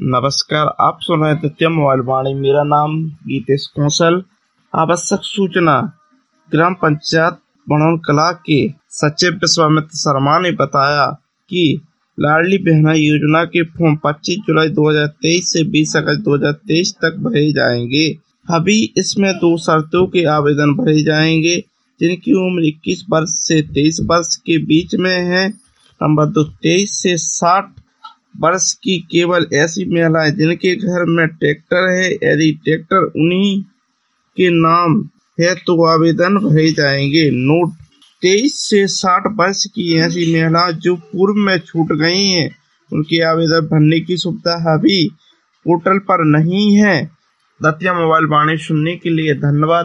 नमस्कार, आप सुन रहे हैं तथ्य मोबाइल वाणी। मेरा नाम गीतेश कौशल। आवश्यक सूचना। ग्राम पंचायत बनौन कला के सचिव विश्वामित्र शर्मा ने बताया कि लाडली बहना योजना के फॉर्म 25 जुलाई 2023 से 20 अगस्त 2023 तक भरे जाएंगे। अभी इसमें 2 शर्तों के आवेदन भरे जाएंगे, जिनकी उम्र 21 वर्ष से 23 वर्ष के बीच में है। नंबर 2, 23 से 60 वर्ष की केवल ऐसी महिलाएं जिनके घर में ट्रैक्टर है। यदि ट्रैक्टर उन्हीं के नाम है तो आवेदन भरे जाएंगे। नोट: 23 से 60 वर्ष की ऐसी महिलाएं जो पूर्व में छूट गई हैं, उनके आवेदन भरने की सुविधा अभी पोर्टल पर नहीं है। तथ्य मोबाइल वाणी सुनने के लिए धन्यवाद।